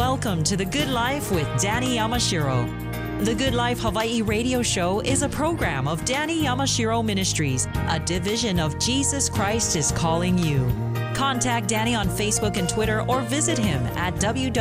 Welcome to The Good Life with Danny Yamashiro. The Good Life Hawaii radio show is a program of Danny Yamashiro Ministries, a division of Jesus Christ is Calling You. Contact Danny on Facebook and Twitter or visit him at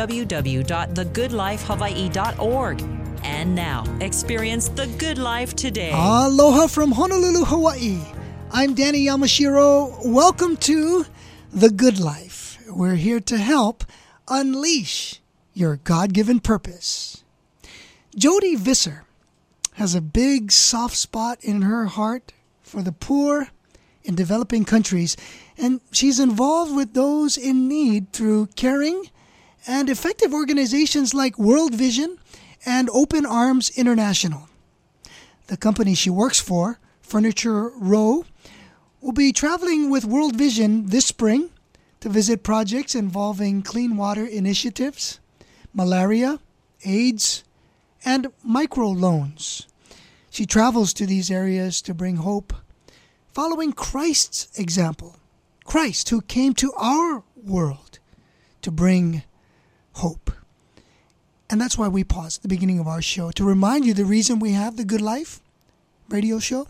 www.thegoodlifehawaii.org. And now, experience the good life today. Aloha from Honolulu, Hawaii. I'm Danny Yamashiro. Welcome to The Good Life. We're here to help unleash your God-given purpose. Jody Visser has a big soft spot in her heart for the poor in developing countries, and she's involved with those in need through caring and effective organizations like World Vision and Open Arms International. The company she works for, Furniture Row, will be traveling with World Vision this spring to visit projects involving clean water initiatives, malaria, AIDS, and microloans. She travels to these areas to bring hope, following Christ's example. Christ, who came to our world to bring hope. And that's why we pause at the beginning of our show to remind you the reason we have the Good Life radio show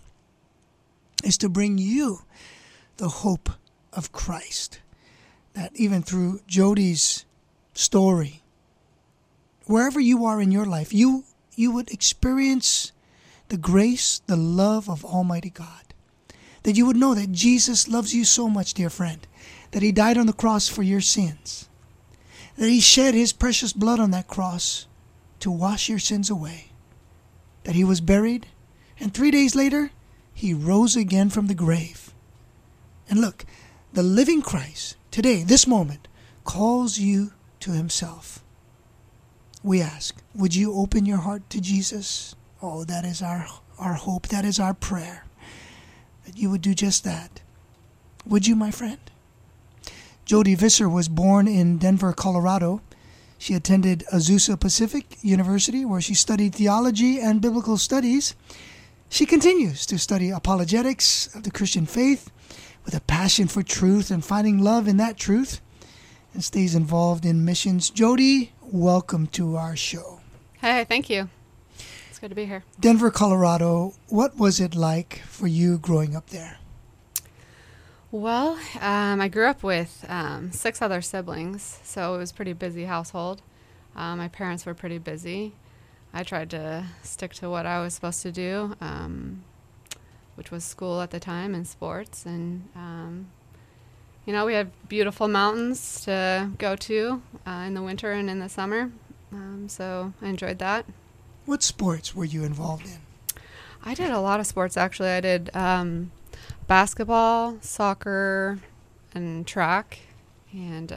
is to bring you the hope of Christ. That even through Jody's story, wherever you are in your life, you would experience the grace, the love of Almighty God. That you would know that Jesus loves you so much, dear friend, that He died on the cross for your sins. That He shed His precious blood on that cross to wash your sins away. That He was buried, and 3 days later, He rose again from the grave. And look, the living Christ, today, this moment, calls you to Himself. We ask, would you open your heart to Jesus? Oh, that is our hope. That is our prayer. That you would do just that. Would you, my friend? Jody Visser was born in Denver, Colorado. She attended Azusa Pacific University, where she studied theology and biblical studies. She continues to study apologetics of the Christian faith with a passion for truth and finding love in that truth, and stays involved in missions. Jody, welcome to our show. Hey, thank you. It's good to be here. Denver, Colorado, what was it like for you growing up there? Well, I grew up with 6 other siblings, so it was a pretty busy household. My parents were pretty busy. I tried to stick to what I was supposed to do, which was school at the time and sports. And, we had beautiful mountains to go to in the winter and in the summer. So I enjoyed that. What sports were you involved in? I did a lot of sports, actually. I did basketball, soccer, and track, and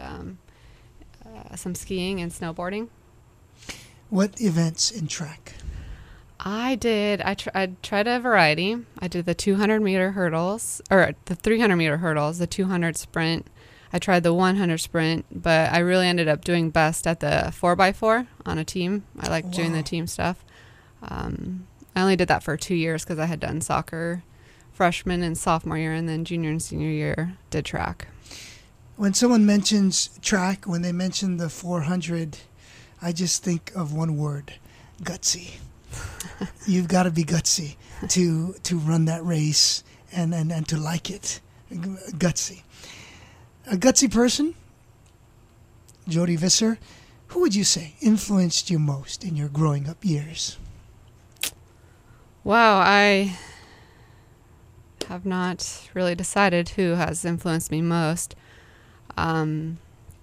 some skiing and snowboarding. What events in track? I tried a variety. I did the 200-meter hurdles, or the 300-meter hurdles, the 200 sprint. I tried the 100 sprint, but I really ended up doing best at the 4x4 on a team. I liked doing the team stuff. I only did that for 2 years because I had done soccer freshman and sophomore year, and then junior and senior year did track. When someone mentions track, when they mention the 400, I just think of one word, gutsy. You've got to be gutsy to run that race and to like it. Gutsy. A gutsy person, Jody Visser, who would you say influenced you most in your growing up years? Wow, I have not really decided who has influenced me most. Definitely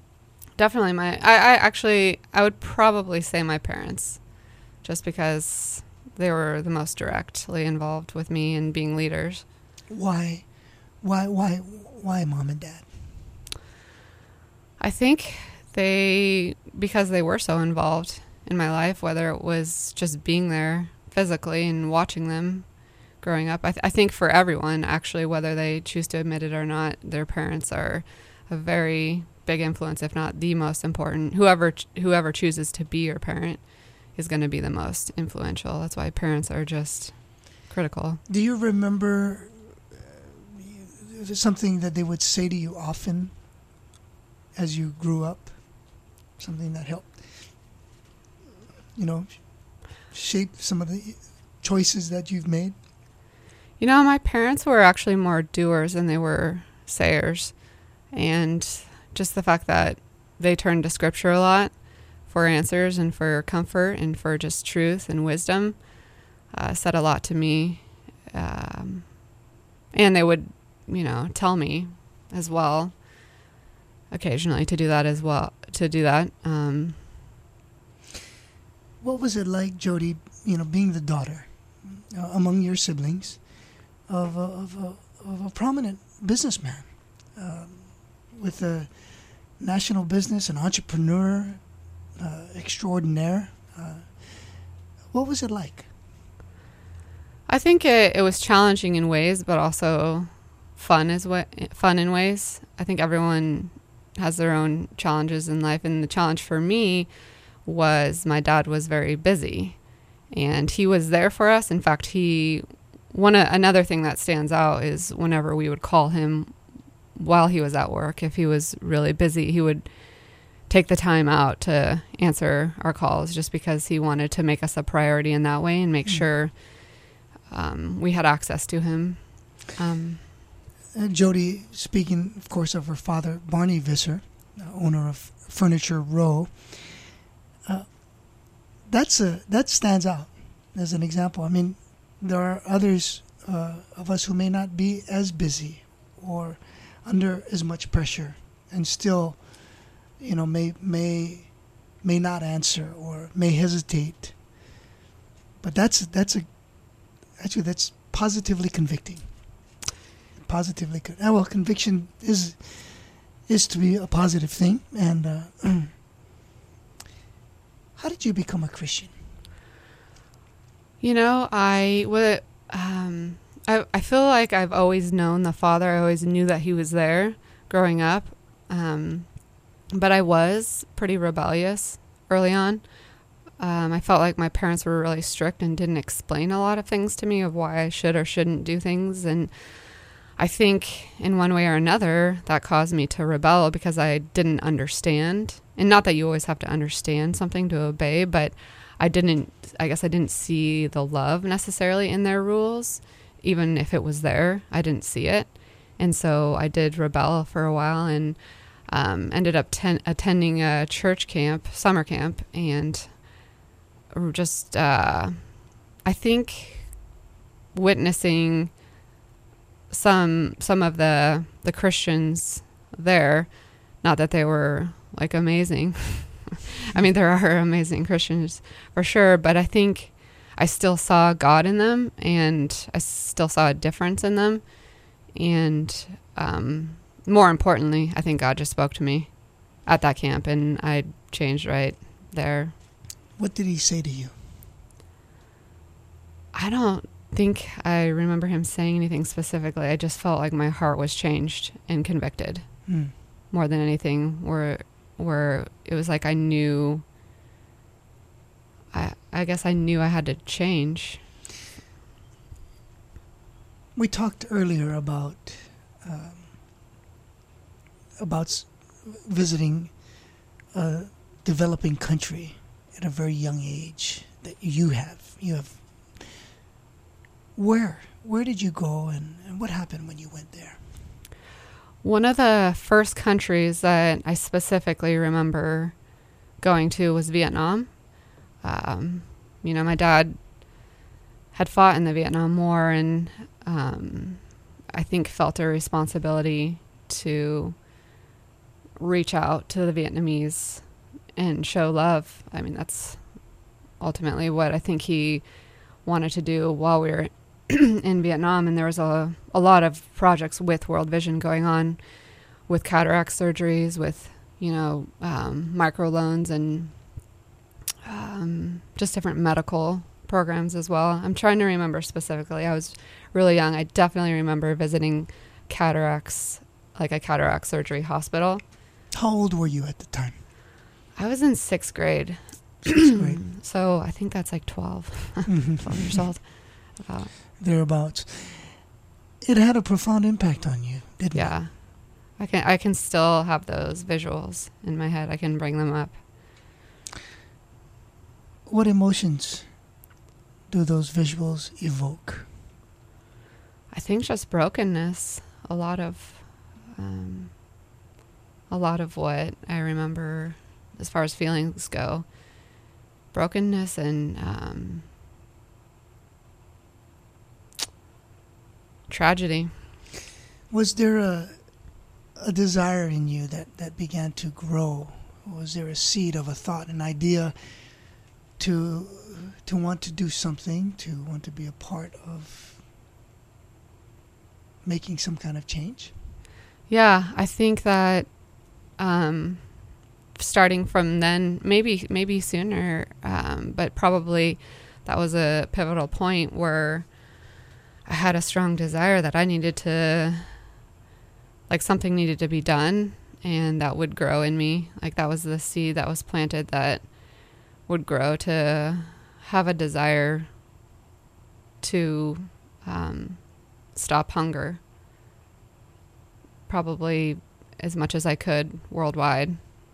I would probably say my parents, just because they were the most directly involved with me in being leaders. Why mom and dad? I think because they were so involved in my life, whether it was just being there physically and watching them growing up. I think for everyone, actually, whether they choose to admit it or not, their parents are a very big influence, if not the most important. Whoever chooses to be your parent is going to be the most influential. That's why parents are just critical. Do you remember something that they would say to you often as you grew up? Something that helped shape some of the choices that you've made? My parents were actually more doers than they were sayers. And just the fact that they turned to scripture a lot for answers and for comfort and for just truth and wisdom said a lot to me. And they would, tell me as well, occasionally to do that as well, What was it like, Jody, being the daughter among your siblings of a prominent businessman with a national business, an entrepreneur extraordinaire? What was it like? I think it was challenging in ways, but also fun in ways. I think everyone has their own challenges in life, and the challenge for me was my dad was very busy, and he was there for us. In fact, another thing that stands out is whenever we would call him while he was at work, if he was really busy, he would take the time out to answer our calls just because he wanted to make us a priority in that way and make sure we had access to him. Jody, speaking, of course, of her father, Barney Visser, owner of Furniture Row, that stands out as an example. I mean, there are others of us who may not be as busy or under as much pressure, and still, may not answer or may hesitate. But that's positively convicting. Conviction is to be a positive thing. And how did you become a Christian? I feel like I've always known the Father. I always knew that he was there growing up. But I was pretty rebellious early on. I felt like my parents were really strict and didn't explain a lot of things to me of why I should or shouldn't do things. And I think in one way or another that caused me to rebel because I didn't understand. And not that you always have to understand something to obey, but I guess I didn't see the love necessarily in their rules. Even if it was there, I didn't see it. And so I did rebel for a while and ended up attending a church camp, summer camp, and just, I think, witnessing some of the Christians there, not that they were like amazing. I mean, there are amazing Christians for sure, but I think I still saw God in them, and I still saw a difference in them. And more importantly, I think God just spoke to me at that camp, and I changed right there. What did he say to you? I don't think I remember him saying anything specifically. I just felt like my heart was changed and convicted more than anything, where it was like I knew, I guess I knew I had to change. We talked earlier about visiting a developing country at a very young age that you have. Where did you go, and what happened when you went there? One of the first countries that I specifically remember going to was Vietnam. My dad had fought in the Vietnam War, and I think felt a responsibility to reach out to the Vietnamese and show love. I mean, that's ultimately what I think he wanted to do while we were in Vietnam. And there was a lot of projects with World Vision going on with cataract surgeries, with, microloans and just different medical programs as well. I'm trying to remember specifically. I was really young. I definitely remember visiting cataracts, like a cataract surgery hospital. How old were you at the time? I was in 6th grade. 6th grade. So I think that's like 12, 12 years old. About. Thereabouts. It had a profound impact on you, didn't it? Yeah. I can still have those visuals in my head. I can bring them up. What emotions do those visuals evoke? I think just brokenness. A lot of what I remember as far as feelings go. Brokenness and tragedy. Was there a desire in you that began to grow? Was there a seed of a thought, an idea to want to do something, to want to be a part of making some kind of change? Yeah, I think that starting from then, maybe sooner, but probably that was a pivotal point where I had a strong desire that I needed to, like, something needed to be done, and that would grow in me. Like, that was the seed that was planted that would grow to have a desire to stop hunger, probably as much as I could worldwide.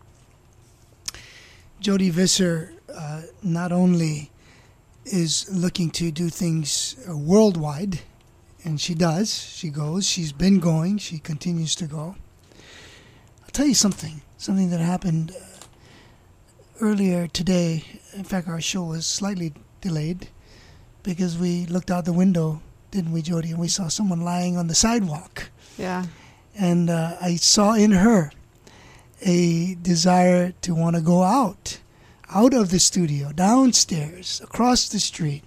Jody Visser not only is looking to do things worldwide, and she does. She goes. She's been going. She continues to go. I'll tell you something that happened earlier today. In fact, our show was slightly delayed because we looked out the window, didn't we, Jody? And we saw someone lying on the sidewalk. Yeah. And I saw in her a desire to want to go out of the studio, downstairs, across the street.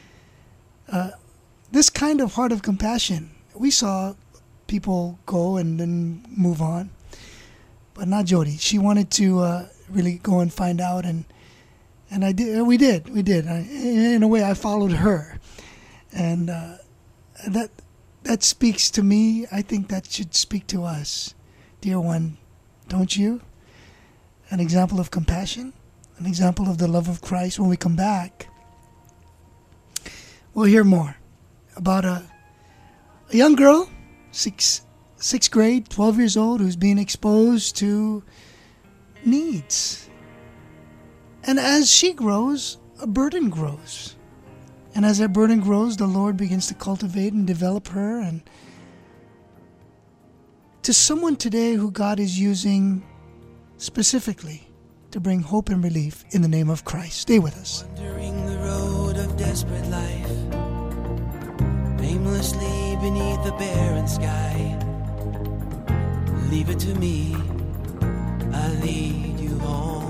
This kind of heart of compassion. We saw people go and then move on, but not Jody. She wanted to really go and find out, and I did. We did. In a way, I followed her, and that speaks to me. I think that should speak to us, dear one, don't you? An example of compassion, an example of the love of Christ. When we come back, we'll hear more about a young girl, sixth grade, 12 years old, who's being exposed to needs. And as she grows, a burden grows. And as that burden grows, the Lord begins to cultivate and develop her. And to someone today who God is using specifically to bring hope and relief in the name of Christ. Stay with us. Wandering the road of desperate life, aimlessly beneath the barren sky. Leave it to me, I lead you home.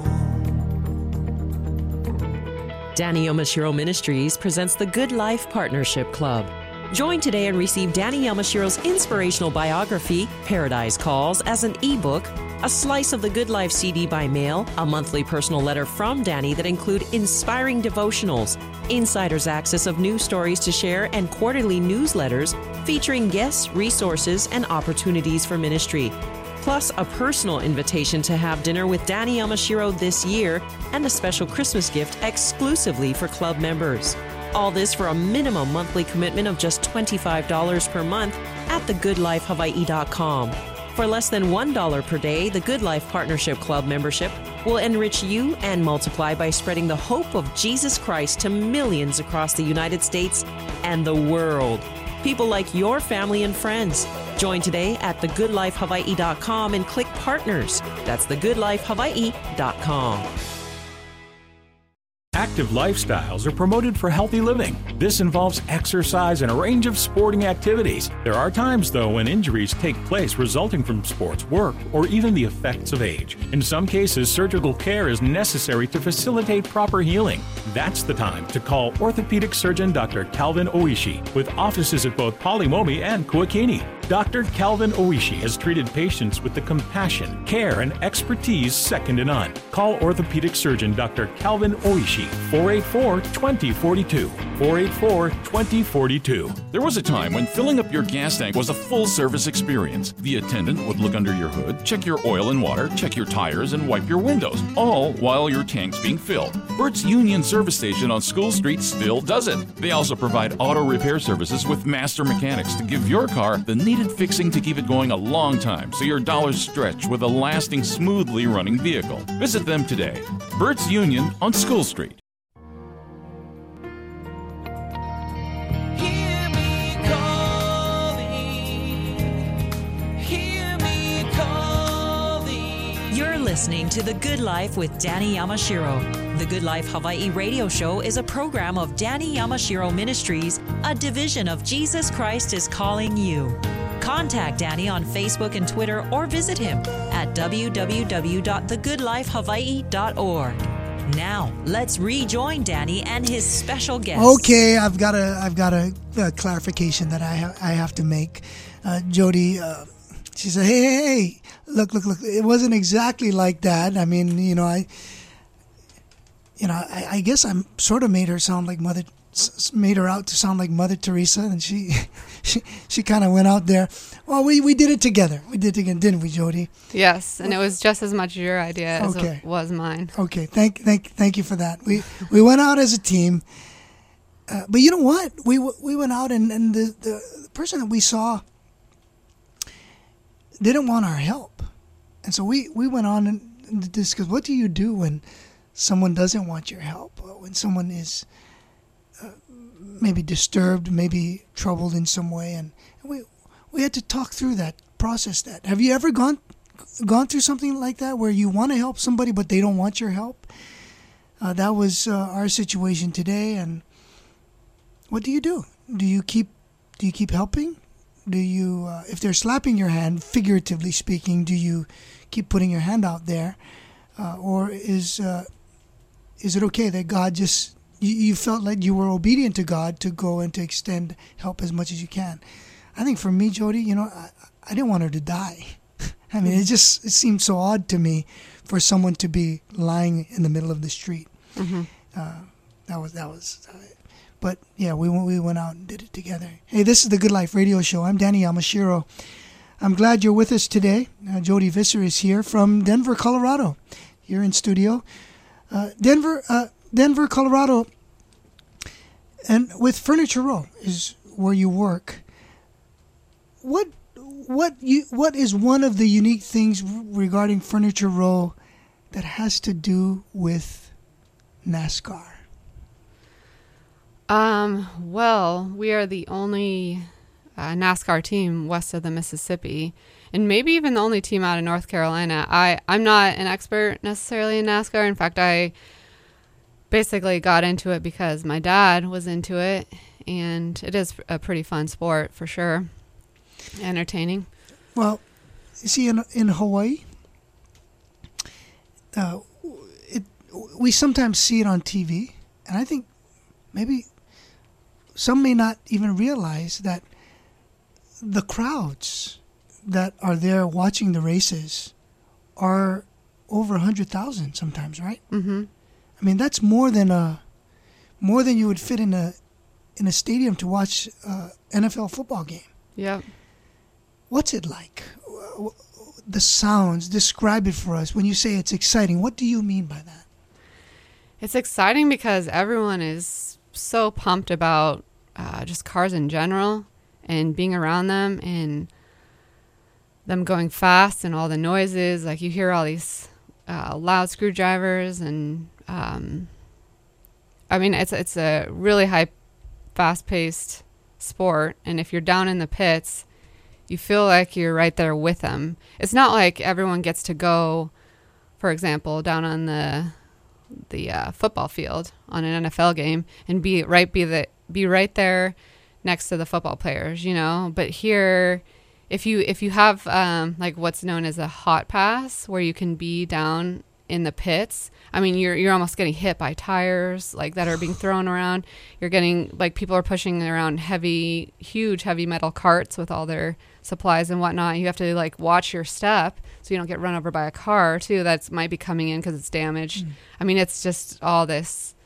Danny Yamashiro Ministries presents the Good Life Partnership Club. Join today and receive Danny Yamashiro's inspirational biography, Paradise Calls, as an ebook, a slice of the Good Life CD by mail, a monthly personal letter from Danny that include inspiring devotionals, insider's access of news stories to share, and quarterly newsletters featuring guests, resources, and opportunities for ministry. Plus a personal invitation to have dinner with Danny Yamashiro this year and a special Christmas gift exclusively for club members. All this for a minimum monthly commitment of just $25 per month at thegoodlifehawaii.com. For less than $1 per day, the Good Life Partnership Club membership will enrich you and multiply by spreading the hope of Jesus Christ to millions across the United States and the world. People like your family and friends. Join today at thegoodlifehawaii.com and click Partners. That's thegoodlifehawaii.com. Active lifestyles are promoted for healthy living. This involves exercise and a range of sporting activities. There are times, though, when injuries take place resulting from sports, work, or even the effects of age. In some cases, surgical care is necessary to facilitate proper healing. That's the time to call orthopedic surgeon Dr. Calvin Oishi, with offices at both Palimomi and Kuakini. Dr. Calvin Oishi has treated patients with the compassion, care, and expertise second to none. Call orthopedic surgeon Dr. Calvin Oishi, 484-2042, 484-2042. There was a time when filling up your gas tank was a full-service experience. The attendant would look under your hood, check your oil and water, check your tires, and wipe your windows, all while your tank's being filled. Burt's Union Service Station on School Street still does it. They also provide auto repair services with master mechanics to give your car the needed fixing to keep it going a long time so your dollars stretch with a lasting, smoothly running vehicle. Visit them today. Burt's Union on School Street. listening to The Good Life with Danny Yamashiro. The Good Life Hawaii radio show is a program of Danny Yamashiro Ministries, a division of Jesus Christ is Calling You. Contact Danny on Facebook and Twitter or visit him at www.thegoodlifehawaii.org. Now, let's rejoin Danny and his special guest. Okay, I've got a clarification that I have to make. Jody, she said, hey, look, it wasn't exactly like that. I mean, I guess I sort of made her out to sound like Mother Teresa, and she kind of went out there. Well, we did it together. We did it together, didn't we, Jody? Yes, and it was just as much your idea as it was mine. Okay, thank you for that. We went out as a team, but you know what? We went out and the person that we saw didn't want our help, and so we went on and discussed, what do you do when someone doesn't want your help, when someone is maybe disturbed, maybe troubled in some way, and we had to talk through that, process that. Have you ever gone through something like that where you want to help somebody but they don't want your help? That was our situation today. And what do you do? Do you keep helping? Do you, if they're slapping your hand, figuratively speaking, do you keep putting your hand out there, or is it okay that God just, you felt like you were obedient to God to go and to extend help as much as you can? I think for me, Jody, I didn't want her to die. I mean, it seemed so odd to me for someone to be lying in the middle of the street. Mm-hmm. That was. But yeah, we went out and did it together. Hey, this is the Good Life Radio Show. I'm Danny Yamashiro. I'm glad you're with us today. Jody Visser is here from Denver, Colorado. Here in studio, Denver, Colorado, and with Furniture Row is where you work. What is one of the unique things regarding Furniture Row that has to do with NASCAR? Well, we are the only NASCAR team west of the Mississippi, and maybe even the only team out of North Carolina. I'm not an expert necessarily in NASCAR. In fact, I basically got into it because my dad was into it, and it is a pretty fun sport for sure. Entertaining. Well, you see, in Hawaii, we sometimes see it on TV, and I think maybe some may not even realize that the crowds that are there watching the races are over 100,000 sometimes, right? Mm-hmm. I mean, that's more than you would fit in a stadium to watch an NFL football game. Yeah. What's it like? The sounds, describe it for us. When you say it's exciting, what do you mean by that? It's exciting because everyone is so pumped about just cars in general and being around them and them going fast and all the noises. Like, you hear all these loud screwdrivers and I mean, it's a really high, fast-paced sport, and if you're down in the pits, you feel like you're right there with them. It's not like everyone gets to go, for example, down on the football field on an NFL game and be right there next to the football players, But here, if you have like what's known as a hot pass, where you can be down in the pits, I mean, you're almost getting hit by tires like that are being thrown around. You're getting, like, people are pushing around huge heavy metal carts with all their supplies and whatnot. You have to, like, watch your step so you don't get run over by a car too that might be coming in because it's damaged. I mean, it's just all this.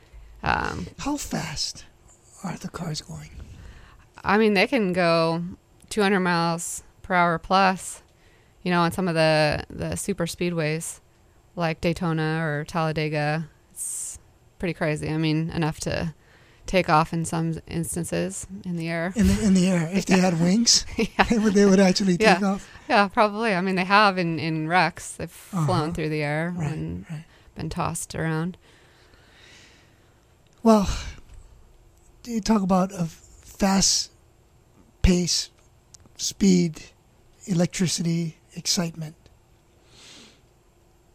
How fast are the cars going? I mean, they can go 200 miles per hour plus, on some of the super speedways like Daytona or Talladega. It's pretty crazy. I mean, enough to take off in some instances in the air. In the air. If they had wings, they would actually take off? Yeah, probably. I mean, they have in wrecks. They've flown through the air and been tossed around. Well, you talk about a fast pace, speed, electricity, excitement.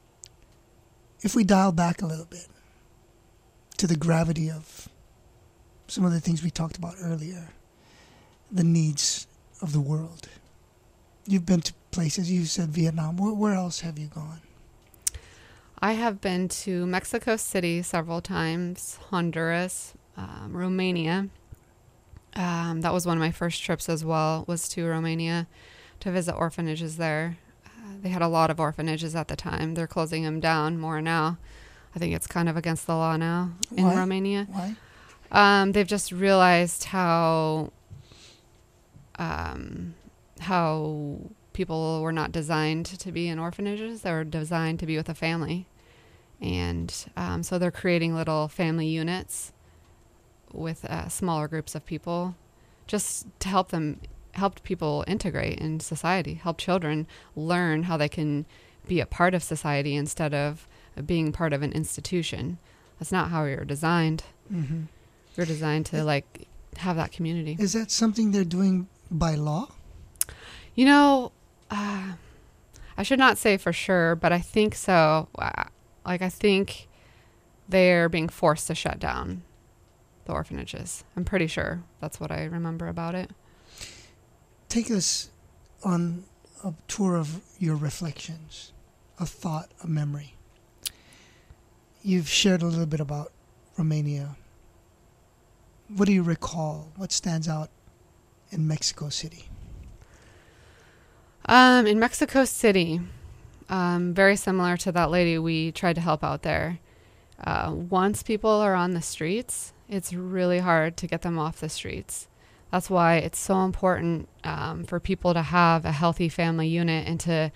if we dial back a little bit to the gravity of some of the things we talked about earlier, the needs of the world. You've been to places, you said Vietnam. Where else have you gone? I have been to Mexico City several times, Honduras, Romania. That was one of my first trips as well, was to Romania to visit orphanages there. They had a lot of orphanages at the time. They're closing them down more now. I think it's kind of against the law now in Romania. Why? They've just realized how people were not designed to be in orphanages. They were designed to be with a family. And so they're creating little family units with smaller groups of people just to help people integrate in society, help children learn how they can be a part of society instead of being part of an institution. That's not how we were designed. Mm-hmm. We're designed to like have that community. Is that something they're doing by law? You know, I should not say for sure, but I think so. Like, I think they're being forced to shut down the orphanages. I'm pretty sure that's what I remember about it. Take us on a tour of your reflections, a thought, a memory. You've shared a little bit about Romania. What do you recall? What stands out in Mexico City? In Mexico City, very similar to that lady we tried to help out there. Once people are on the streets, it's really hard to get them off the streets. That's why it's so important for people to have a healthy family unit and to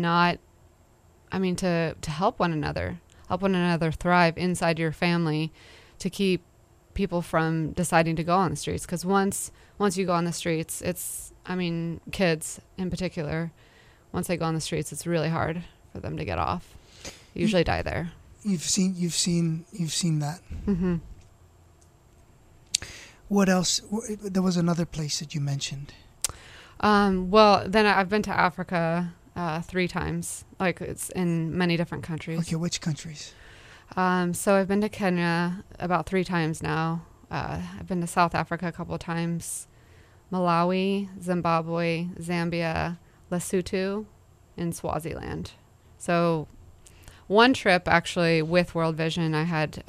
help one another thrive inside your family, to keep people from deciding to go on the streets. Because once you go on the streets, kids in particular, once they go on the streets, it's really hard for them to get off. They usually die there. You've seen that. Mm-hmm. What else? There was another place that you mentioned. Well, then I've been to Africa 3 times. Like, it's in many different countries. Okay, which countries? So I've been to Kenya about 3 times now. I've been to South Africa a couple of times. Malawi, Zimbabwe, Zambia, Lesotho, and Swaziland. So one trip actually with World Vision, I had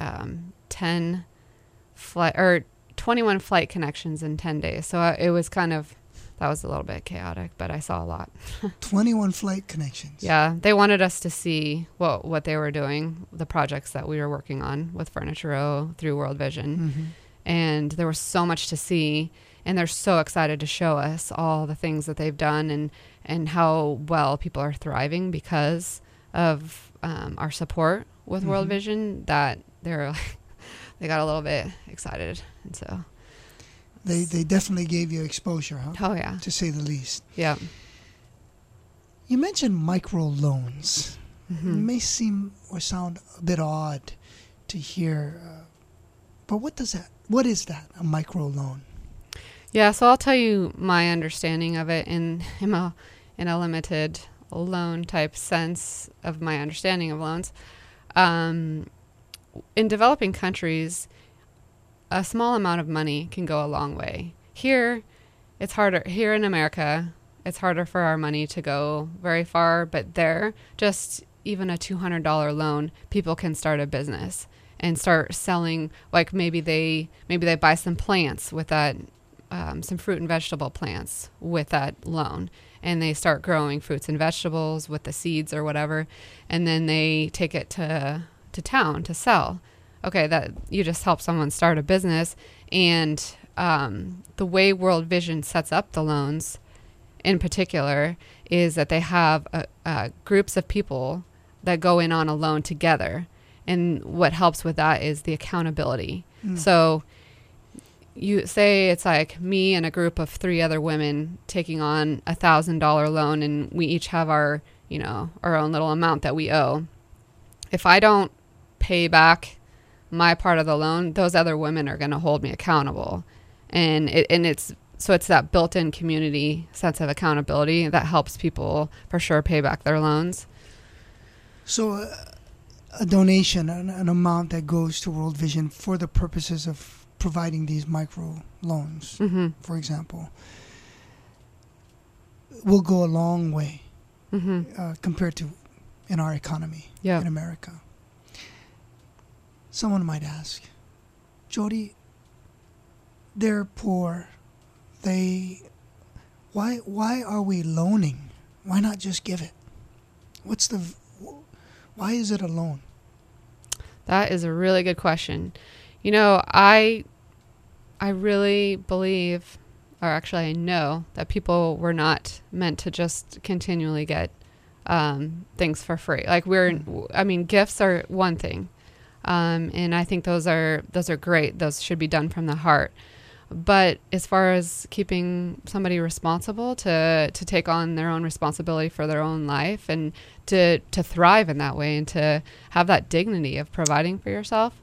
21 flight connections in 10 days. So it was that was a little bit chaotic, but I saw a lot. 21 flight connections. Yeah, they wanted us to see what they were doing, the projects that we were working on with Furniture Row through World Vision. Mm-hmm. And there was so much to see, and they're so excited to show us all the things that they've done and how well people are thriving because of our support with Mm-hmm. World Vision, that they got a little bit excited. And so they definitely gave you exposure, huh? Oh, yeah. To say the least. Yeah. You mentioned microloans. Mm-hmm. It may seem or sound a bit odd to hear, but what is that, a microloan? Yeah, so I'll tell you my understanding of it in a limited loan type sense of my understanding of loans. In developing countries, a small amount of money can go a long way. Here, it's harder. Here in America, it's harder for our money to go very far, but there, just even a $200 loan, people can start a business and start selling. Like maybe they buy some plants with that, some fruit and vegetable plants with that loan, and they start growing fruits and vegetables with the seeds or whatever, and then they take it to town to sell. Okay, that you just help someone start a business. And the way World Vision sets up the loans in particular is that they have groups of people that go in on a loan together. And what helps with that is the accountability. Mm. So you say it's like me and a group of 3 other women taking on $1,000 loan, and we each have our own little amount that we owe. If I don't pay back my part of the loan, those other women are going to hold me accountable. And it's that built-in community sense of accountability that helps people for sure pay back their loans. So a donation, an amount that goes to World Vision for the purposes of providing these micro loans, for example, will go a long way compared to in our economy in America. Someone might ask, Jody, they're poor. Why are we loaning? Why not just give it? Why is it a loan? That is a really good question. You know, I really believe, or actually I know, that people were not meant to just continually get things for free. Like gifts are one thing. And I think those are great. Those should be done from the heart. But as far as keeping somebody responsible to take on their own responsibility for their own life and to thrive in that way and to have that dignity of providing for yourself,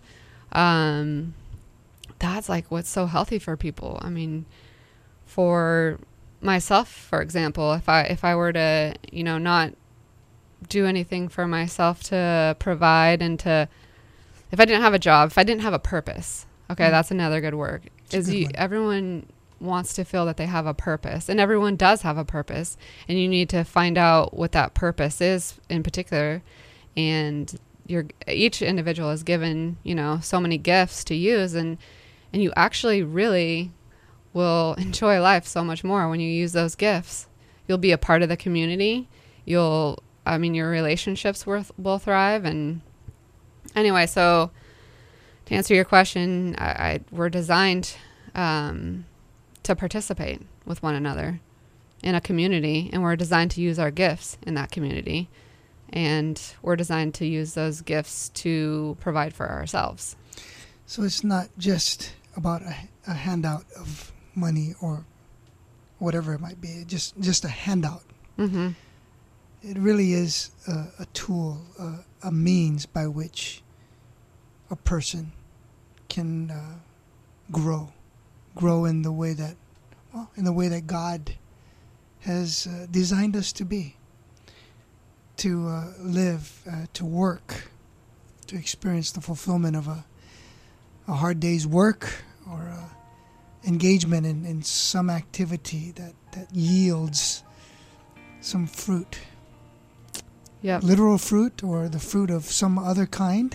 that's like what's so healthy for people. I mean, for myself, for example, if I were to, not do anything for myself to provide and if I didn't have a job, if I didn't have a purpose, that's another good word. Everyone wants to feel that they have a purpose, and everyone does have a purpose, and you need to find out what that purpose is in particular. And each individual is given, so many gifts to use, and you actually really will enjoy life so much more when you use those gifts. You'll be a part of the community. Your relationships will thrive. And anyway, so to answer your question, we're designed to participate with one another in a community, and we're designed to use our gifts in that community, and we're designed to use those gifts to provide for ourselves. So it's not just about a handout of money or whatever it might be, just a handout. Mm-hmm. It really is a tool, a means by which a person can grow in the way that God has designed us to be, to live, to work, to experience the fulfillment of a hard day's work or engagement in some activity that yields some fruit. Yep. Literal fruit or the fruit of some other kind.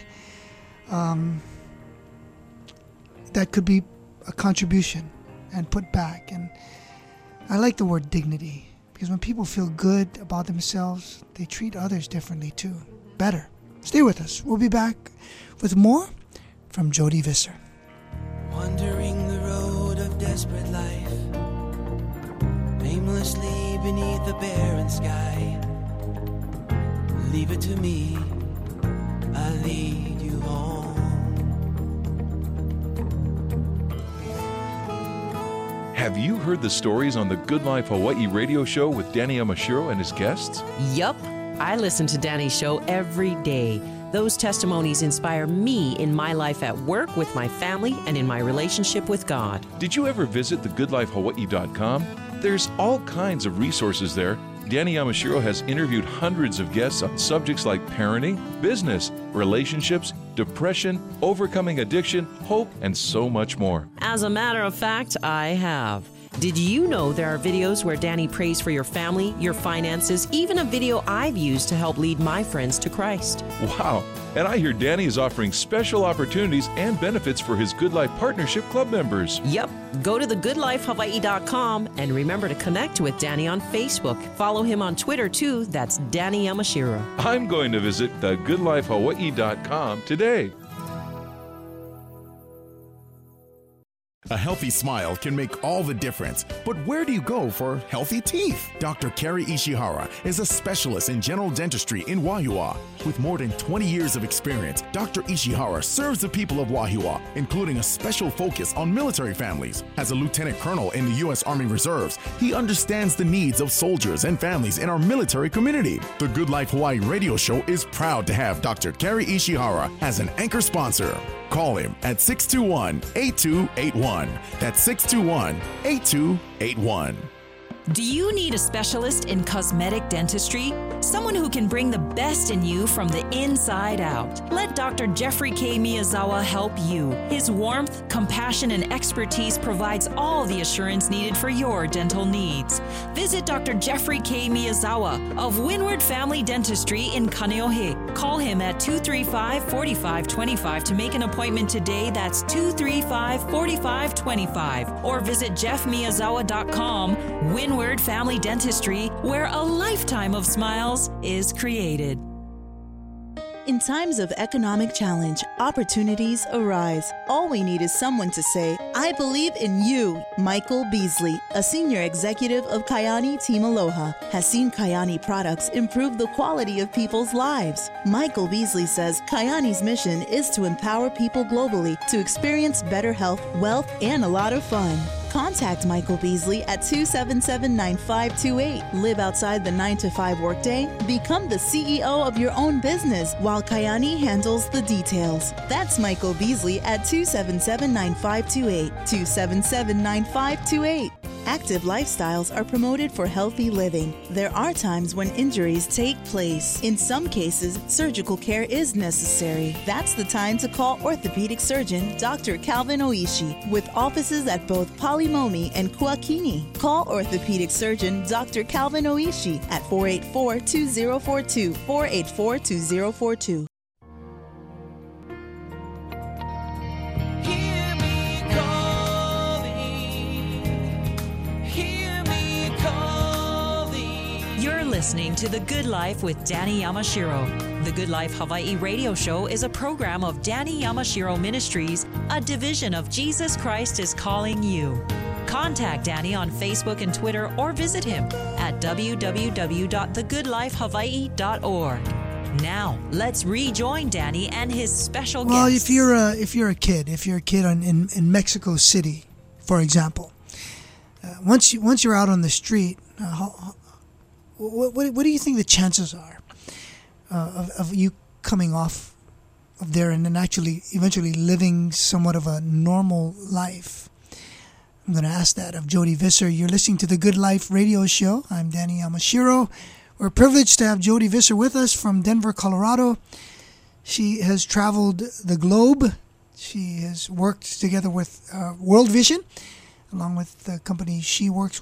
That could be a contribution and put back. And I like the word dignity, because when people feel good about themselves, they treat others differently too. Better. Stay with us. We'll be back with more from Jody Visser. Wandering the road of desperate life, aimlessly beneath a barren sky. Leave it to me, I'll lead you home. Have you heard the stories on the Good Life Hawaii radio show with Danny Yamashiro and his guests? Yup. I listen to Danny's show every day. Those testimonies inspire me in my life at work, with my family, and in my relationship with God. Did you ever visit thegoodlifehawaii.com? There's all kinds of resources there. Danny Yamashiro has interviewed hundreds of guests on subjects like parenting, business, relationships, depression, overcoming addiction, hope, and so much more. As a matter of fact, I have. Did you know there are videos where Danny prays for your family, your finances, even a video I've used to help lead my friends to Christ? Wow. And I hear Danny is offering special opportunities and benefits for his Good Life Partnership Club members. Yep. Go to thegoodlifehawaii.com and remember to connect with Danny on Facebook. Follow him on Twitter too. That's Danny Yamashiro. I'm going to visit thegoodlifehawaii.com today. A healthy smile can make all the difference, but where do you go for healthy teeth? Dr. Kerry Ishihara is a specialist in general dentistry in Wahiawa. With more than 20 years of experience, Dr. Ishihara serves the people of Wahiawa, including a special focus on military families. As a lieutenant colonel in the U.S. Army Reserves, he understands the needs of soldiers and families in our military community. The Good Life Hawaii radio show is proud to have Dr. Kerry Ishihara as an anchor sponsor. Call him at 621-8281. That's 621-8281. Do you need a specialist in cosmetic dentistry? Someone who can bring the best in you from the inside out. Let Dr. Jeffrey K. Miyazawa help you. His warmth, compassion, and expertise provides all the assurance needed for your dental needs. Visit Dr. Jeffrey K. Miyazawa of Windward Family Dentistry in Kaneohe. Call him at 235-4525 to make an appointment today. That's 235-4525. Or visit jeffmiyazawa.com. Windward Family Dentistry, where a lifetime of smiles is created. In times of economic challenge, opportunities arise. All we need is someone to say, I believe in you. Michael Beasley, a senior executive of Kayani Team Aloha, has seen Kayani products improve the quality of people's lives. Michael Beasley says Kayani's mission is to empower people globally to experience better health, wealth, and a lot of fun. Contact Michael Beasley at 277-9528. Live outside the 9-to-5 workday. Become the CEO of your own business while Kayani handles the details. That's Michael Beasley at 277-9528. 277-9528. Active lifestyles are promoted for healthy living. There are times when injuries take place. In some cases, surgical care is necessary. That's the time to call orthopedic surgeon Dr. Calvin Oishi with offices at both Palimomi and Kuakini. Call orthopedic surgeon Dr. Calvin Oishi at 484-2042, 484-2042. Listening to The Good Life with Danny Yamashiro. The Good Life Hawaii radio show is a program of Danny Yamashiro Ministries, a division of Jesus Christ is Calling You. Contact Danny on Facebook and Twitter or visit him at www.thegoodlifehawaii.org. Now, let's rejoin Danny and his special guest. Well, if you're a kid in Mexico City, for example, once you're out on the street, what do you think the chances are of you coming off of there and then actually eventually living somewhat of a normal life? I'm going to ask that of Jody Visser. You're listening to the Good Life radio show. I'm Danny Yamashiro. We're privileged to have Jody Visser with us from Denver, Colorado. She has traveled the globe. She has worked together with World Vision, along with the company she works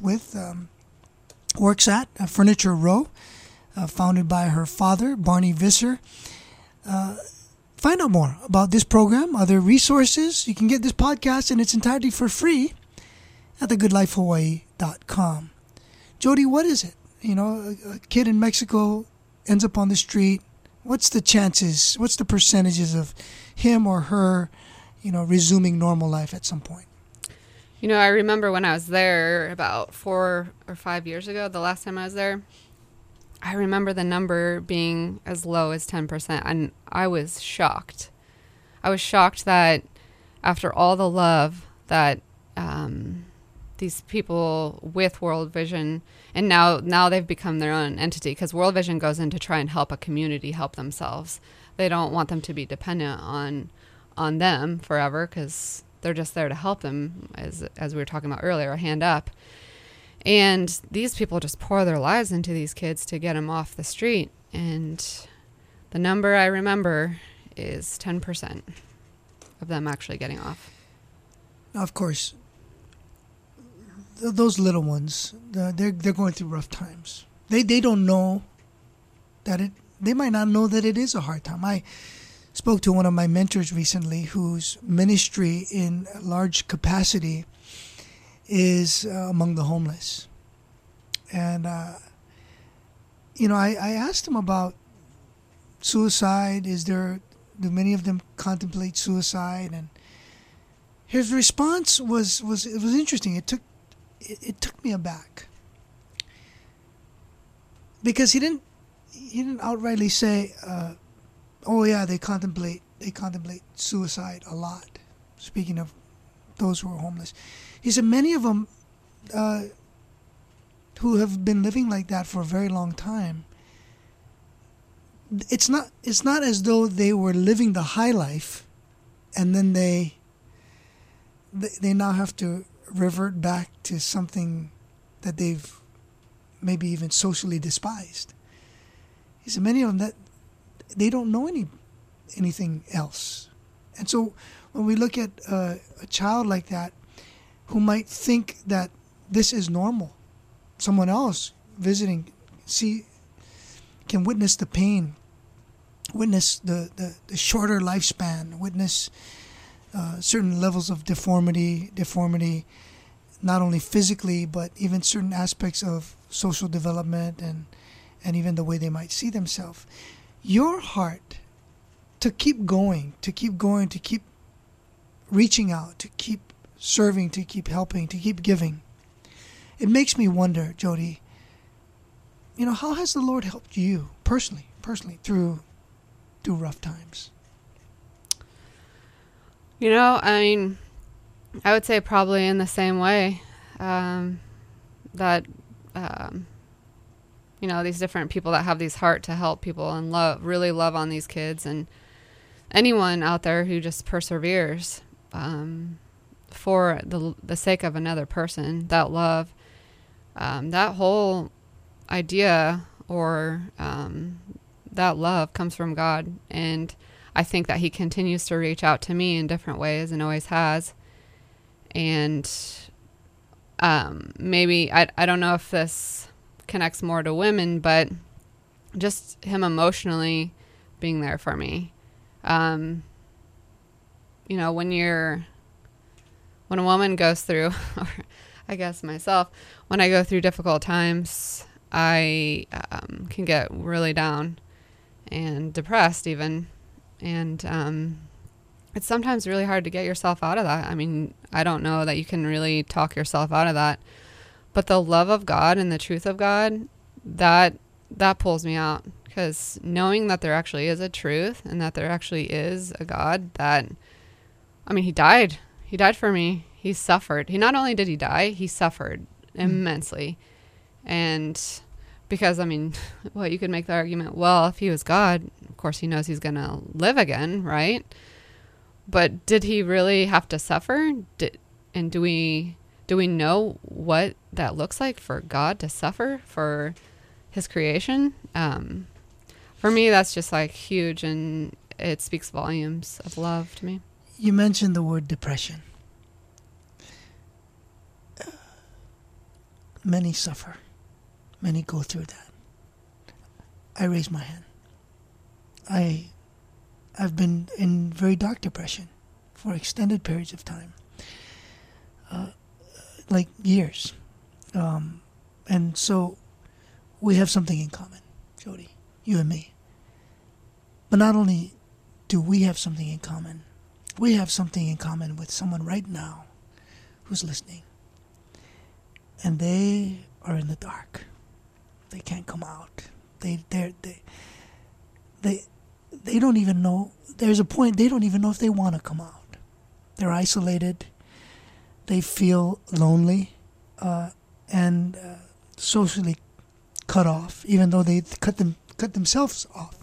at Furniture Row, founded by her father, Barney Visser. Find out more about this program, other resources. You can get this podcast in its entirety for free at thegoodlifehawaii.com. Jody, what is it? You know, a kid in Mexico ends up on the street. What's the chances? What's the percentages of him or her, resuming normal life at some point? I remember when I was there about 4 or 5 years ago, the last time I was there, I remember the number being as low as 10%, and I was shocked. I was shocked that after all the love that these people with World Vision, and now they've become their own entity, because World Vision goes in to try and help a community help themselves. They don't want them to be dependent on them forever, because they're just there to help them, as we were talking about earlier, a hand up. And these people just pour their lives into these kids to get them off the street. And the number I remember is 10% of them actually getting off. Now, of course, those little ones, they're going through rough times. They don't know that they might not know that it is a hard time. I spoke to one of my mentors recently whose ministry in large capacity is among the homeless. And, I asked him about suicide. Do many of them contemplate suicide? And his response was interesting. It took me aback. Because he didn't outrightly say, oh yeah, they contemplate suicide a lot. Speaking of those who are homeless, he said many of them who have been living like that for a very long time. It's not as though they were living the high life, and then they now have to revert back to something that they've maybe even socially despised. He said many of them that they don't know anything else. And so when we look at a child like that who might think that this is normal, someone else visiting can witness the pain, witness the shorter lifespan, witness certain levels of deformity, not only physically, but even certain aspects of social development and even the way they might see themselves. Your heart to keep going, to keep reaching out, to keep serving, to keep helping, to keep giving. It makes me wonder, Jody, how has the Lord helped you personally through rough times? I would say probably in the same way that, these different people that have these heart to help people and really love on these kids, and anyone out there who just perseveres for the sake of another person, that love, that whole idea or that love comes from God. And I think that he continues to reach out to me in different ways and always has. And maybe, I don't know if this connects more to women, but just him emotionally being there for me. When a woman goes through, or I guess myself, when I go through difficult times, I can get really down and depressed even. And it's sometimes really hard to get yourself out of that. I don't know that you can really talk yourself out of that. But the love of God and the truth of God, that pulls me out. Because knowing that there actually is a truth and that there actually is a God he died. He died for me. He suffered. He not only did he die, he suffered immensely. And because, you could make the argument, well, if he was God, of course he knows he's going to live again, right? But did he really have to suffer? And do we know what that looks like for God to suffer for his creation? For me, that's just huge, and it speaks volumes of love to me. You mentioned the word depression. Many suffer. Many go through that. I raise my hand. I've been in very dark depression for extended periods of time, years. And so we have something in common, Jody, you and me. But not only do we have something in common, we have something in common with someone right now who's listening. And they are in the dark. They can't come out. They don't even know. There's a point they don't even know if they want to come out. They're isolated. They feel lonely and socially cut off, even though they cut themselves off.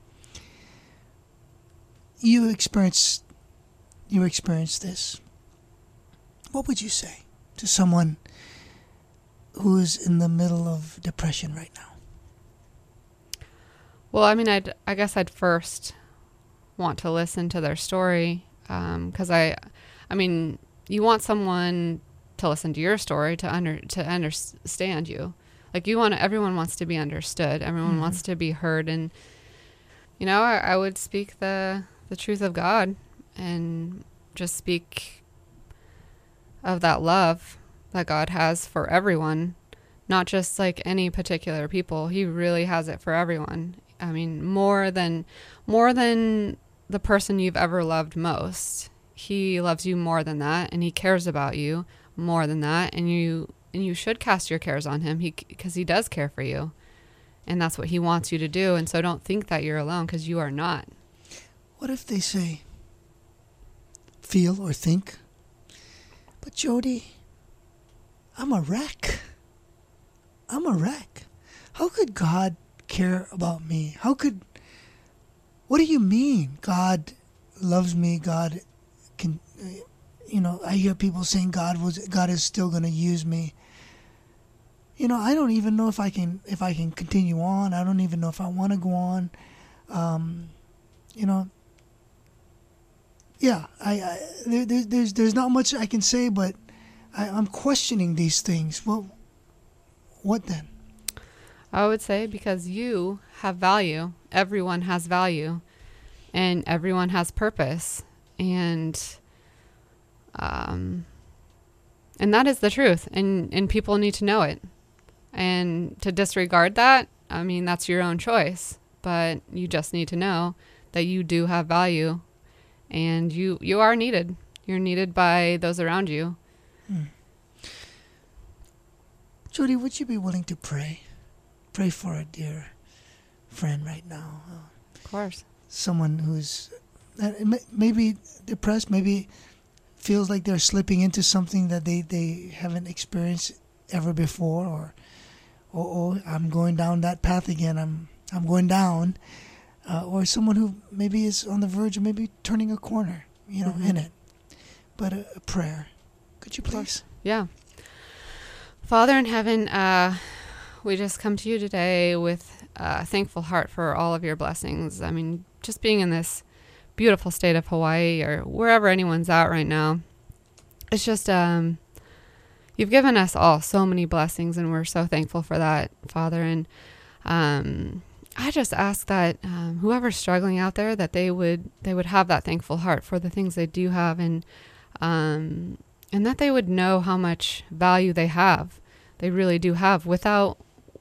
You experienced this. What would you say to someone who's in the middle of depression right now? Well, I guess I'd first want to listen to their story, because you want someone to listen to your story to understand you. Everyone wants to be understood. Everyone wants to be heard, and I would speak the truth of God and just speak of that love that God has for everyone, not just any particular people. He really has it for everyone. More than the person you've ever loved most. He loves you more than that, and he cares about you more than that, and you should cast your cares on him because he does care for you, and that's what he wants you to do. And so don't think that you're alone, because you are not. What if they say, feel or think, but Jody, I'm a wreck. How could God care about me? What do you mean God loves me? God can, I hear people saying God is still going to use me. I don't even know if I can continue on. I don't even know if I want to go on. There's not much I can say, but I'm questioning these things. Well, what then? I would say because you have value. Everyone has value, and everyone has purpose, and that is the truth, and people need to know it. And to disregard that, I mean, that's your own choice. But you just need to know that you do have value, and you are needed. You're needed by those around you. Jody, would you be willing to pray? Pray for a dear friend right now. Of course. Someone who's maybe depressed, maybe feels like they're slipping into something that they haven't experienced ever before, or I'm going down that path again. I'm going down, or someone who maybe is on the verge of maybe turning a corner, in it. But a prayer. Could you please? Yeah. Father in heaven, we just come to you today with a thankful heart for all of your blessings. I mean, just being in this beautiful state of Hawaii or wherever anyone's at right now, it's just, you've given us all so many blessings, and we're so thankful for that, Father. And I just ask that whoever's struggling out there, that they would have that thankful heart for the things they do have, and that they would know how much value they have. They really do have without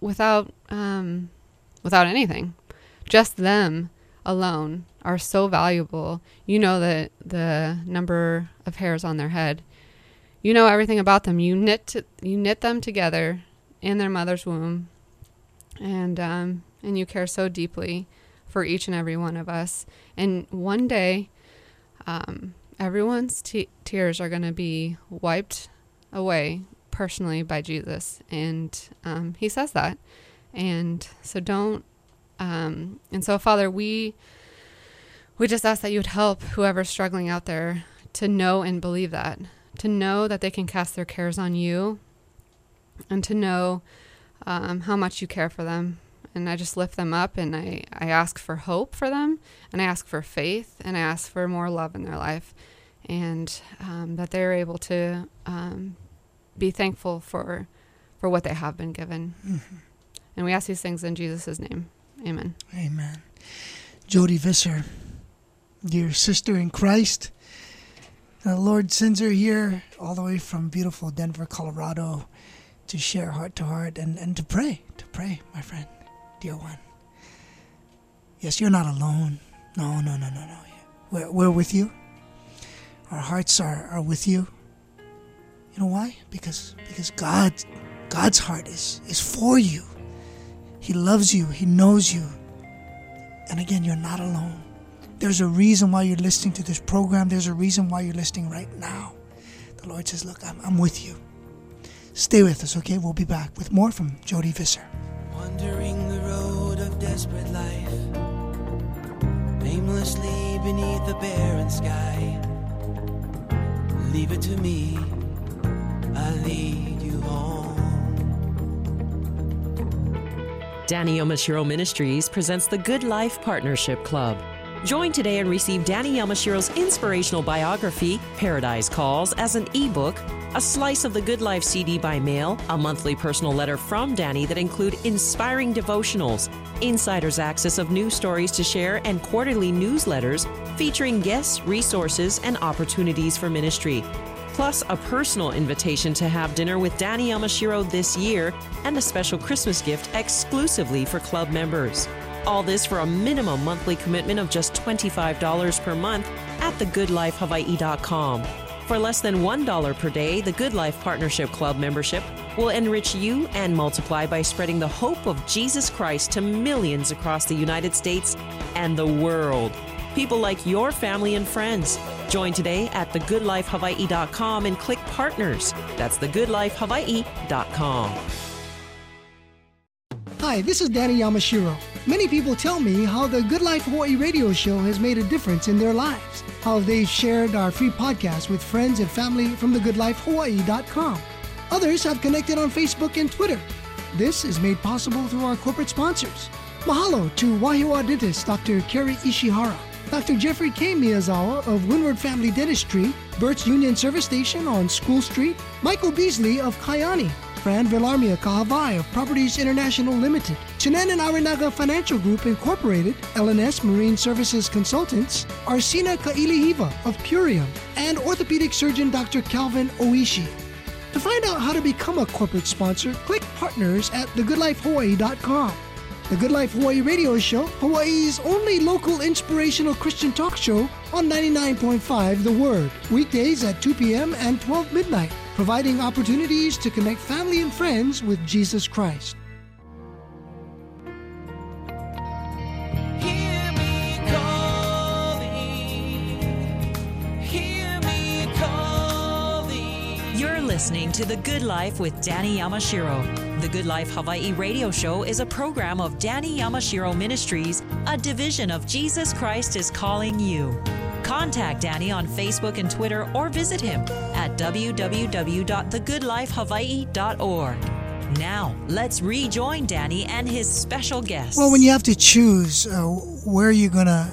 anything. Just them alone are so valuable. You know the number of hairs on their head. You know everything about them. You knit them together in their mother's womb, and you care so deeply for each and every one of us. And one day, everyone's tears are going to be wiped away personally by Jesus, and he says that. And so Father, we just ask that you would help whoever's struggling out there to know and believe that, to know that they can cast their cares on you, and to know how much you care for them. And I just lift them up, and I ask for hope for them, and I ask for faith, and I ask for more love in their life, and that they're able to be thankful for what they have been given. Mm-hmm. And we ask these things in Jesus' name. Amen. Amen. Jody Visser, dear sister in Christ, the Lord sends her here all the way from beautiful Denver, Colorado, to share heart to heart and to pray, my friend, dear one. Yes, you're not alone. No. We're with you. Our hearts are with you. You know why? Because God's heart is for you. He loves you. He knows you. And again, you're not alone. There's a reason why you're listening to this program. There's a reason why you're listening right now. The Lord says, look, I'm with you. Stay with us, okay? We'll be back with more from Jody Visser. Wandering the road of desperate life, aimlessly beneath the barren sky. Leave it to me, I'll lead you home. Danny Yamashiro Ministries presents the Good Life Partnership Club. Join today and receive Danny Yamashiro's inspirational biography, Paradise Calls, as an ebook, a slice of the Good Life CD by mail, a monthly personal letter from Danny that include inspiring devotionals, insider's access of news stories to share, and quarterly newsletters featuring guests, resources, and opportunities for ministry. Plus a personal invitation to have dinner with Danny Yamashiro this year and a special Christmas gift exclusively for club members. All this for a minimum monthly commitment of just $25 per month at thegoodlifehawaii.com. For less than $1 per day, the Good Life Partnership Club membership will enrich you and multiply by spreading the hope of Jesus Christ to millions across the United States and the world. People like your family and friends. Join today at thegoodlifehawaii.com and click Partners. That's thegoodlifehawaii.com. Hi, this is Danny Yamashiro. Many people tell me how the Good Life Hawaii radio show has made a difference in their lives, how they've shared our free podcast with friends and family from thegoodlifehawaii.com. Others have connected on Facebook and Twitter. This is made possible through our corporate sponsors. Mahalo to Wahiawa dentist Dr. Kerry Ishihara, Dr. Jeffrey K. Miyazawa of Windward Family Dentistry, Burt's Union Service Station on School Street, Michael Beasley of Kayani, Fran Villarmia Kahavai of Properties International Limited, Chinan and Arinaga Financial Group Incorporated, LNS Marine Services Consultants, Arsina Kailihiva of Purium, and orthopedic surgeon Dr. Calvin Oishi. To find out how to become a corporate sponsor, click Partners at thegoodlifehawaii.com. The Good Life Hawaii radio show, Hawaii's only local inspirational Christian talk show on 99.5 The Word, weekdays at 2 p.m. and 12 midnight, providing opportunities to connect family and friends with Jesus Christ. Hear me calling, hear me calling. You're listening to The Good Life with Danny Yamashiro. The Good Life Hawaii radio show is a program of Danny Yamashiro Ministries, a division of Jesus Christ is Calling You. Contact Danny on Facebook and Twitter or visit him at www.thegoodlifehawaii.org. Now, let's rejoin Danny and his special guests. Well, when you have to choose where you're gonna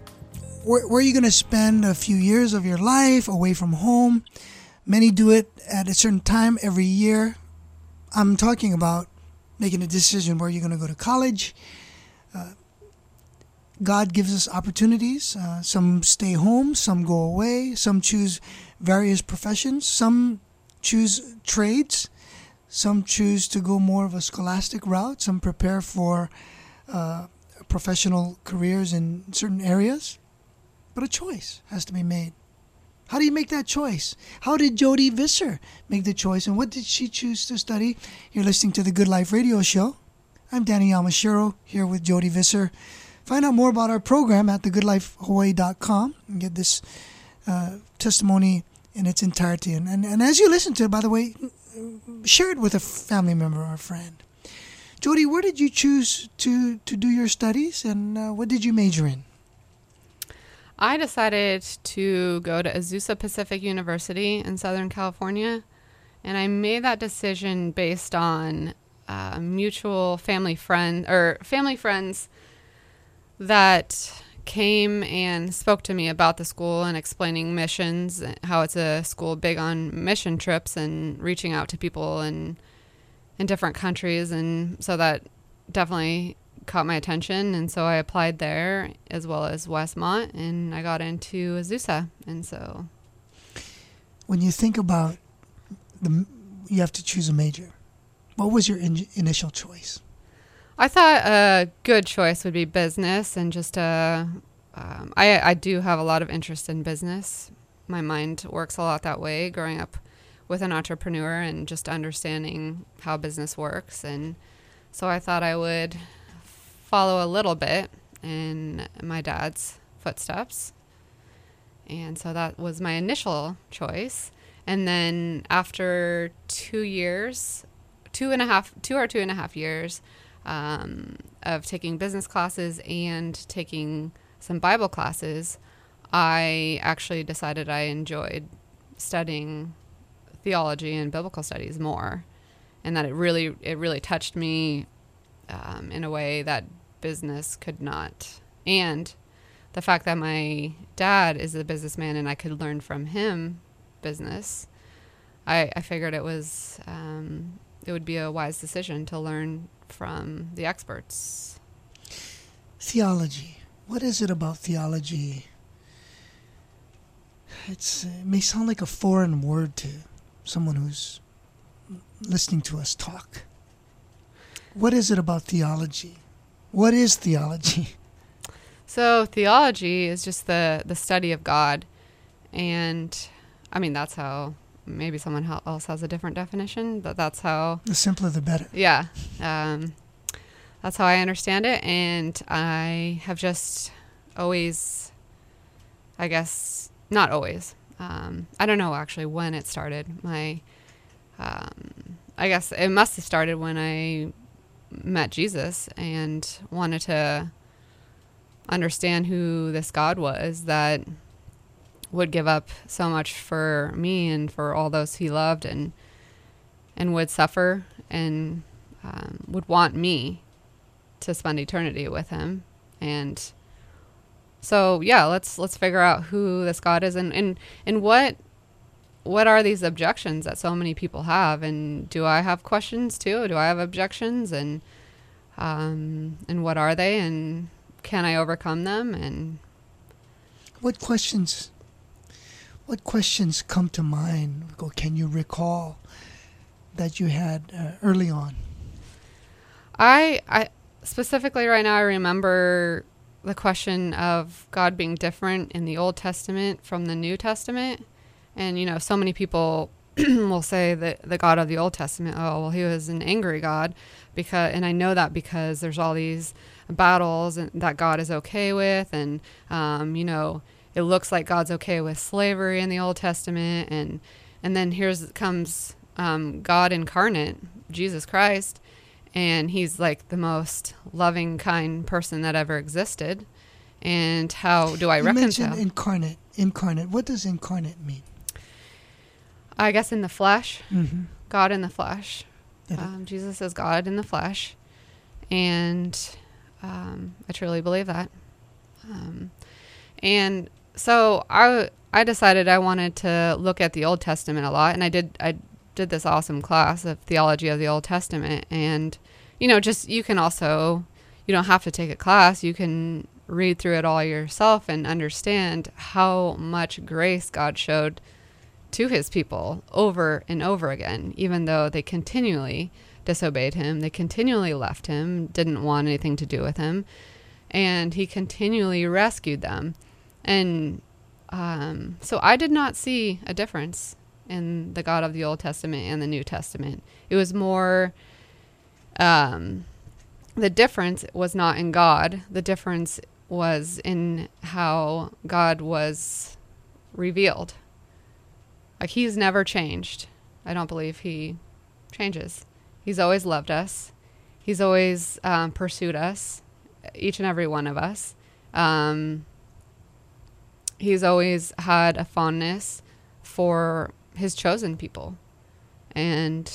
spend a few years of your life away from home, many do it at a certain time every year. I'm talking about making a decision where you're going to go to college. God gives us opportunities. Some stay home, some go away, some choose various professions, some choose trades, some choose to go more of a scholastic route, some prepare for professional careers in certain areas. But a choice has to be made. How do you make that choice? How did Jody Visser make the choice, and what did she choose to study? You're listening to the Good Life radio show. I'm Danny Yamashiro here with Jody Visser. Find out more about our program at thegoodlifehawaii.com and get this testimony in its entirety. And as you listen to it, by the way, share it with a family member or a friend. Jody, where did you choose to do your studies, and what did you major in? I decided to go to Azusa Pacific University in Southern California, and I made that decision based on mutual family friends that came and spoke to me about the school and explaining missions, how it's a school big on mission trips and reaching out to people in different countries, and so that definitely caught my attention, and so I applied there as well as Westmont, and I got into Azusa. And so when you think about you have to choose a major, what was your initial choice? I thought a good choice would be business, and just I do have a lot of interest in business. My mind works a lot that way, growing up with an entrepreneur and just understanding how business works. And so I thought I would follow a little bit in my dad's footsteps. And so that was my initial choice. And then after 2 and a half years of taking business classes and taking some Bible classes, I actually decided I enjoyed studying theology and biblical studies more, and that it really touched me in a way that business could not. And the fact that my dad is a businessman and I could learn from him business, I figured it would be a wise decision to learn from the experts. Theology. What is it about theology? It may sound like a foreign word to someone who's listening to us talk. What is it about theology? What is theology? So theology is just the study of God. And I mean, that's how, maybe someone else has a different definition, but that's how. The simpler the better. Yeah. That's how I understand it. And I have just always, I guess, not always. I don't know actually when it started. I guess it must have started when I met Jesus and wanted to understand who this God was that would give up so much for me and for all those he loved, and would suffer and would want me to spend eternity with him. And so, yeah, let's figure out who this God is and what are these objections that so many people have, and do I have questions too? Do I have objections, and what are they, and can I overcome them? And what questions come to mind, or can you recall that you had early on? I specifically right now, I remember the question of God being different in the Old Testament from the New Testament. And, you know, so many people will say that the God of the Old Testament, oh, well, he was an angry God, and I know that because there's all these battles that God is okay with. And, you know, it looks like God's okay with slavery in the Old Testament. And then comes God incarnate, Jesus Christ. And he's like the most loving, kind person that ever existed. And how do I reconcile? You mentioned incarnate. What does incarnate mean? I guess in the flesh. Mm-hmm. God in the flesh. Jesus is God in the flesh. And I truly believe that. And so I decided I wanted to look at the Old Testament a lot. And I did this awesome class of theology of the Old Testament. And, you know, you don't have to take a class. You can read through it all yourself and understand how much grace God showed to his people over and over again, even though they continually disobeyed him. They continually left him, didn't want anything to do with him. And he continually rescued them. And so I did not see a difference in the God of the Old Testament and the New Testament. It was more, the difference was not in God. The difference was in how God was revealed. Like, he's never changed. I don't believe he changes. He's always loved us. He's always pursued us, each and every one of us. He's always had a fondness for his chosen people. And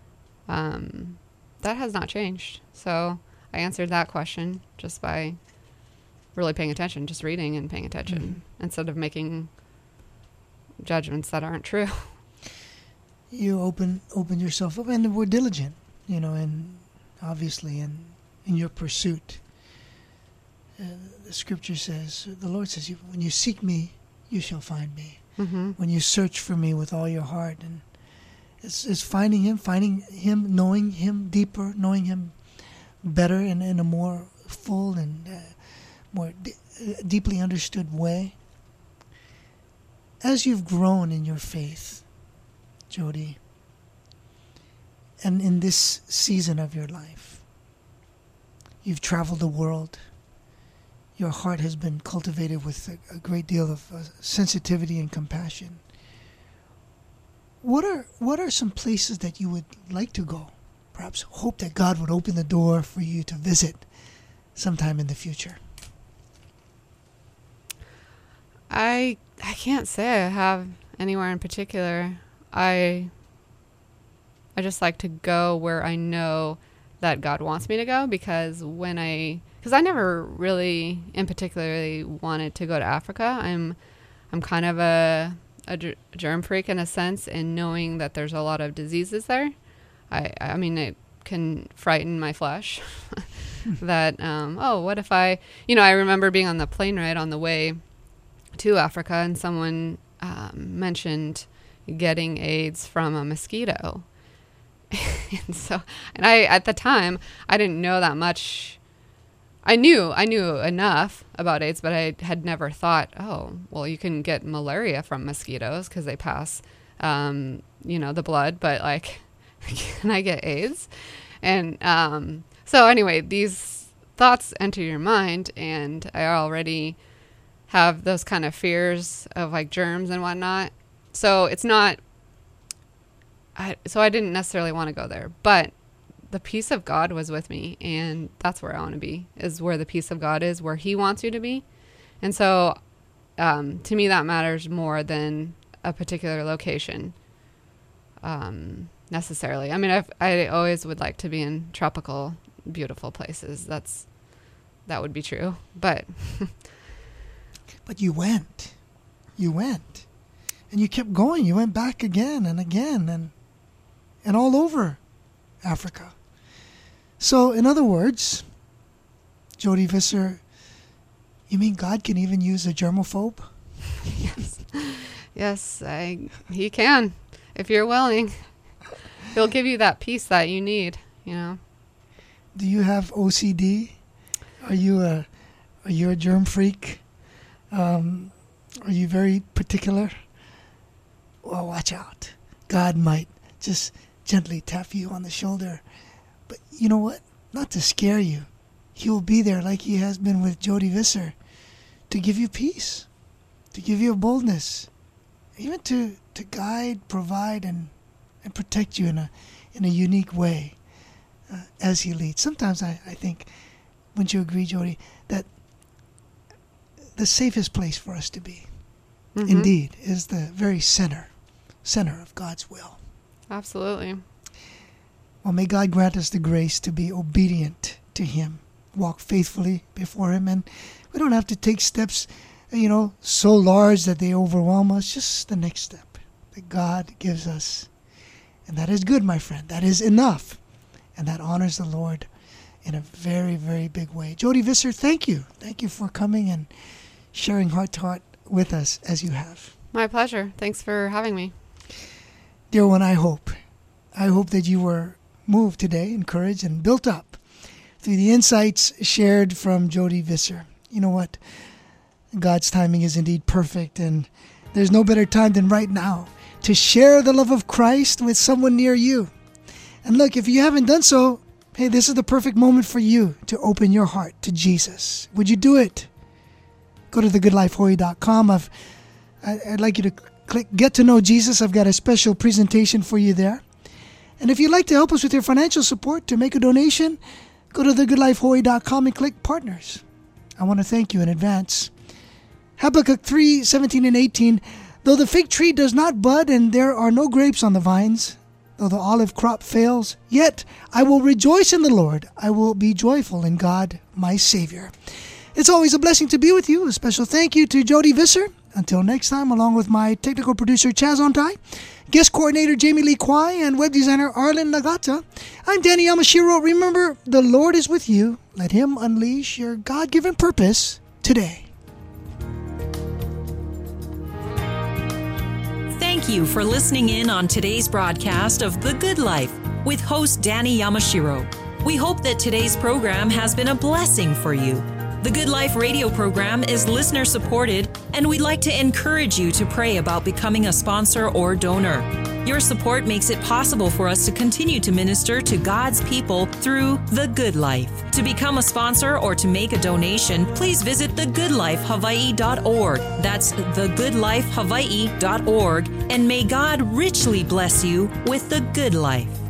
that has not changed. So I answered that question just by really paying attention, just reading and paying attention, instead of making judgments that aren't true. You open yourself up, and we're diligent, you know, and obviously in your pursuit. The scripture says, the Lord says, when you seek me, you shall find me. Mm-hmm. When you search for me with all your heart. And it's finding him, knowing him deeper, knowing him better and in a more full and more deeply understood way. As you've grown in your faith, Jody, and in this season of your life, you've traveled the world. Your heart has been cultivated with a great deal of sensitivity and compassion. What are some places that you would like to go? Perhaps hope that God would open the door for you to visit sometime in the future. I can't say I have anywhere in particular. I just like to go where I know that God wants me to go, because I never really in particularly wanted to go to Africa. I'm kind of a germ freak in a sense, and knowing that there's a lot of diseases there. I mean, it can frighten my flesh that, what if I remember being on the plane ride on the way to Africa, and someone mentioned getting AIDS from a mosquito. and I, at the time, I didn't know that much. I knew enough about AIDS, but I had never thought, you can get malaria from mosquitoes because they pass, the blood, but like, can I get AIDS? And so anyway, these thoughts enter your mind, and I already have those kind of fears of like germs and whatnot. So it's not, I didn't necessarily want to go there, but the peace of God was with me, and that's where I want to be, is where the peace of God is, where he wants you to be. And so to me, that matters more than a particular location. necessarily. I mean, I always would like to be in tropical, beautiful places. That would be true. But you went. And you kept going. You went back again and again and all over Africa. So, in other words, Jody Visser, you mean God can even use a germaphobe? Yes, he can, if you're willing. He'll give you that peace that you need, you know. Do you have OCD? Are you a germ freak? Are you very particular? Well, watch out. God might just gently tap you on the shoulder. But you know what? Not to scare you. He will be there like he has been with Jody Visser to give you peace, to give you a boldness, even to guide, provide, and protect you in a unique way as he leads. Sometimes I think, wouldn't you agree, Jody, that the safest place for us to be, indeed, is the very center of God's will. Absolutely. Well, may God grant us the grace to be obedient to him, walk faithfully before him, and we don't have to take steps, so large that they overwhelm us. Just the next step that God gives us. And that is good, my friend. That is enough. And that honors the Lord in a very, very big way. Jody Visser, thank you. Thank you for coming and sharing heart to heart with us as you have. My pleasure. Thanks for having me. Dear one, I hope that you were moved today, encouraged, and built up through the insights shared from Jody Visser. You know what? God's timing is indeed perfect, and there's no better time than right now to share the love of Christ with someone near you. And look, if you haven't done so, hey, this is the perfect moment for you to open your heart to Jesus. Would you do it? Go to thegoodlifehawaii.com. I'd like you to click Get to Know Jesus. I've got a special presentation for you there. And if you'd like to help us with your financial support, to make a donation, go to thegoodlifehawaii.com and click Partners. I want to thank you in advance. Habakkuk 3:17 and 18. Though the fig tree does not bud and there are no grapes on the vines, though the olive crop fails, yet I will rejoice in the Lord. I will be joyful in God, my Savior. It's always a blessing to be with you. A special thank you to Jody Visser. Until next time, along with my technical producer, Chaz Ontai, guest coordinator, Jamie Lee Kwai, and web designer, Arlen Nagata, I'm Danny Yamashiro. Remember, the Lord is with you. Let him unleash your God-given purpose today. Thank you for listening in on today's broadcast of The Good Life with host Danny Yamashiro. We hope that today's program has been a blessing for you. The Good Life radio program is listener supported, and we'd like to encourage you to pray about becoming a sponsor or donor. Your support makes it possible for us to continue to minister to God's people through The Good Life. To become a sponsor or to make a donation, please visit thegoodlifehawaii.org. That's thegoodlifehawaii.org, and may God richly bless you with the good life.